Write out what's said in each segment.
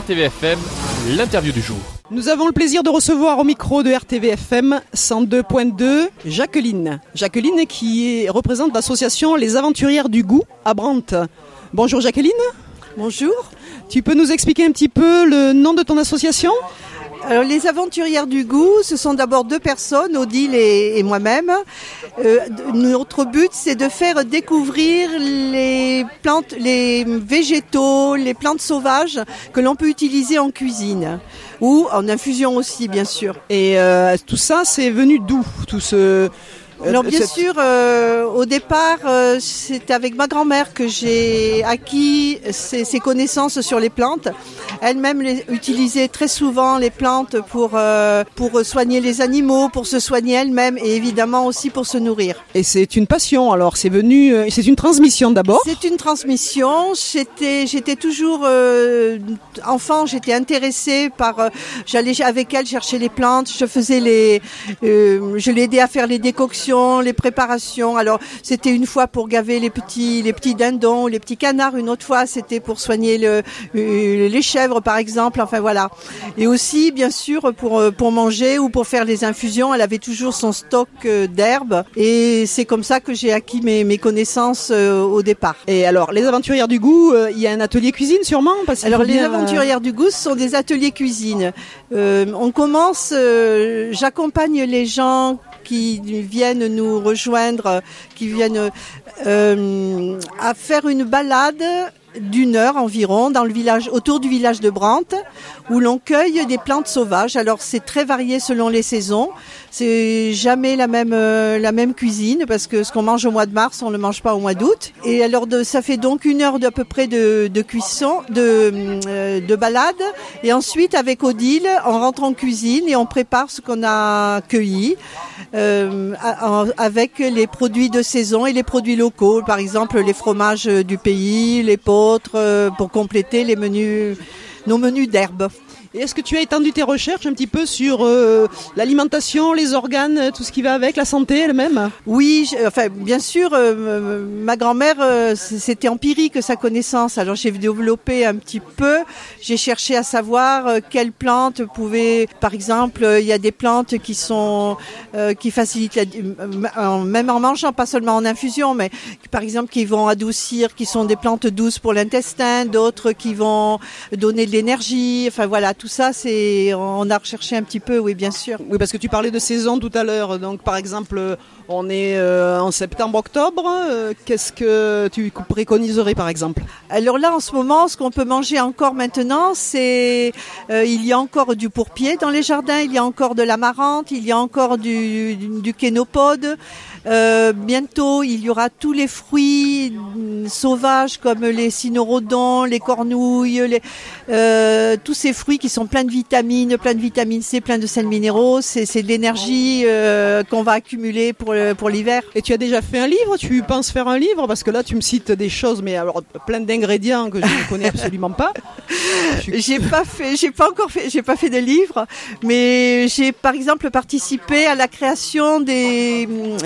RTVFM, l'interview du jour. Nous avons le plaisir de recevoir au micro de RTVFM 102.2 Jacqueline. Jacqueline qui représente l'association Les Aventurières du Goût à Brantes. Bonjour Jacqueline. Bonjour. Tu peux nous expliquer un petit peu le nom de ton association ? Alors, les Aventurières du Goût, ce sont d'abord deux personnes, Odile et moi-même. Notre but, c'est de faire découvrir les plantes, les végétaux, les plantes sauvages que l'on peut utiliser en cuisine ou en infusion aussi, bien sûr. Et tout ça, c'est venu d'où tout ce... Alors bien sûr, au départ, c'est avec ma grand-mère que j'ai acquis ces connaissances sur les plantes. Elle-même utilisait très souvent les plantes pour soigner les animaux, pour se soigner elle-même et évidemment aussi pour se nourrir. Et c'est une passion alors, c'est une transmission d'abord ? C'est une transmission. J'étais toujours enfant, j'étais intéressée par. J'allais avec elle chercher les plantes, je l'aidais à faire les décoctions. Les préparations. Alors, c'était une fois pour gaver les petits dindons, les petits canards. Une autre fois, c'était pour soigner les chèvres, par exemple. Enfin, voilà. Et aussi, bien sûr, pour manger ou pour faire les infusions, elle avait toujours son stock d'herbes. Et c'est comme ça que j'ai acquis mes connaissances au départ. Et alors, les Aventurières du Goût, il y a un atelier cuisine sûrement ? Les Aventurières du Goût, ce sont des ateliers cuisine. On commence, j'accompagne les gens qui viennent nous rejoindre, qui viennent à faire une balade d'1 heure environ dans le village, autour du village de Brantes, où l'on cueille des plantes sauvages. Alors c'est très varié selon les saisons. C'est jamais la même cuisine parce que ce qu'on mange au mois de mars, on ne le mange pas au mois d'août. Et alors ça fait donc 1 heure à peu près de cuisson, de balade. Et ensuite avec Odile, on rentre en cuisine et on prépare ce qu'on a cueilli avec les produits de saison et les produits locaux. Par exemple les fromages du pays, les potres pour compléter nos menus d'herbes. Et est-ce que tu as étendu tes recherches un petit peu sur l'alimentation, les organes, tout ce qui va avec, la santé elle-même ? Oui, bien sûr, ma grand-mère, c'était empirique sa connaissance. Alors j'ai développé un petit peu, j'ai cherché à savoir quelles plantes pouvaient, par exemple, il y a des plantes qui facilitent, même en mangeant, pas seulement en infusion, mais par exemple qui vont adoucir, qui sont des plantes douces pour l'intestin, d'autres qui vont donner de l'énergie, enfin voilà. Tout ça, on a recherché un petit peu, oui, bien sûr. Oui, parce que tu parlais de saison tout à l'heure. Donc, par exemple, on est en septembre-octobre. Qu'est-ce que tu préconiserais, par exemple ? Alors là, en ce moment, ce qu'on peut manger encore maintenant, c'est... il y a encore du pourpier dans les jardins, il y a encore de l'amarante, il y a encore du kénopode. Bientôt, il y aura tous les fruits sauvages comme les cynorrhodons, les cornouilles, tous ces fruits qui sont pleins de vitamine C, pleins de sels minéraux. C'est de l'énergie qu'on va accumuler pour l'hiver. Et tu as déjà fait un livre ? Tu penses faire un livre ? Parce que là, tu me cites des choses, mais alors plein d'ingrédients que je ne connais absolument pas. J'ai pas fait de livre, mais j'ai par exemple participé à la création des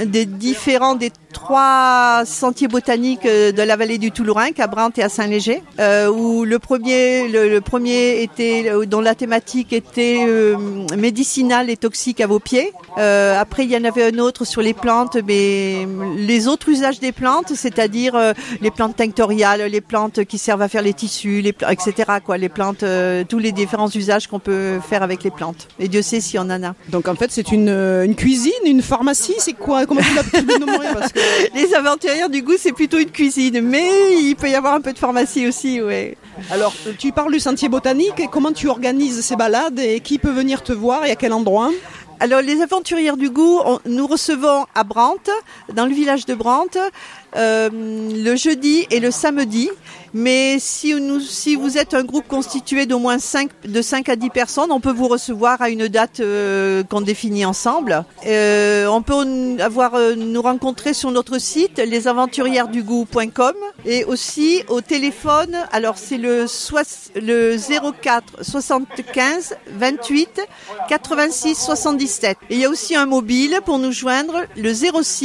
3 sentiers botaniques de la vallée du Toulourenc à Brantes et à Saint-Léger, où le premier était, dont la thématique était médicinale et toxique à vos pieds. Après, il y en avait un autre sur les plantes, mais les autres usages des plantes, c'est-à-dire les plantes tinctoriales, les plantes qui servent à faire les tissus, etc. Les plantes, tous les différents usages qu'on peut faire avec les plantes. Et Dieu sait si on en a. Donc en fait, c'est une cuisine, une pharmacie, c'est quoi ? Comment tu l'as nommé ? Parce que... Les Aventurières du Goût, c'est plutôt une cuisine, mais il peut y avoir un peu de pharmacie aussi, oui. Alors, tu parles du sentier botanique, comment tu organises ces balades et qui peut venir te voir et à quel endroit ? Alors, les Aventurières du Goût, nous recevons à Brantes, dans le village de Brantes, le jeudi et le samedi. Mais si vous êtes un groupe constitué d'au moins 5 à 10 personnes, on peut vous recevoir à une date qu'on définit ensemble. On peut nous rencontrer sur notre site lesaventurièresdugoût.com et aussi au téléphone. Alors c'est le 04 75 28 86 77. Et il y a aussi un mobile pour nous joindre, le 06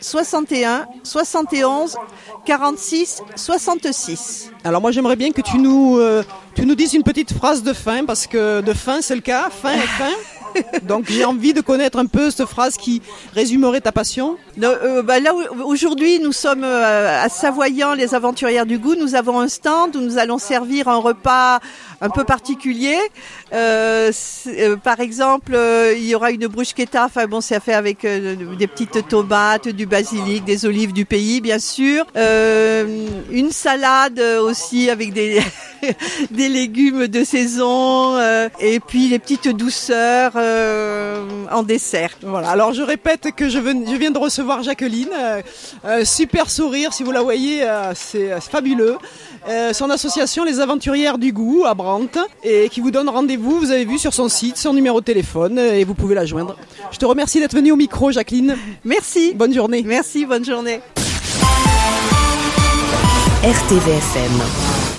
61 71 46 66. Alors moi j'aimerais bien que tu nous dises une petite phrase de fin, parce que de fin c'est le cas, fin et fin. Donc j'ai envie de connaître un peu cette phrase qui résumerait ta passion. Là aujourd'hui nous sommes à Savoyant, les Aventurières du Goût. Nous avons un stand où nous allons servir un repas un peu particulier. Par exemple, il y aura une bruschetta. Enfin bon, c'est fait avec des petites tomates, du basilic, des olives du pays, bien sûr. Une salade aussi avec des des légumes de saison et puis les petites douceurs en dessert. Voilà. Alors je répète que je viens de recevoir Jacqueline. Super sourire, si vous la voyez, c'est fabuleux. Son association Les Aventurières du Goût à Brantes, et qui vous donne rendez-vous, vous avez vu sur son site, son numéro de téléphone, et vous pouvez la joindre. Je te remercie d'être venue au micro, Jacqueline. Merci. Bonne journée. Merci, bonne journée. RTVFM.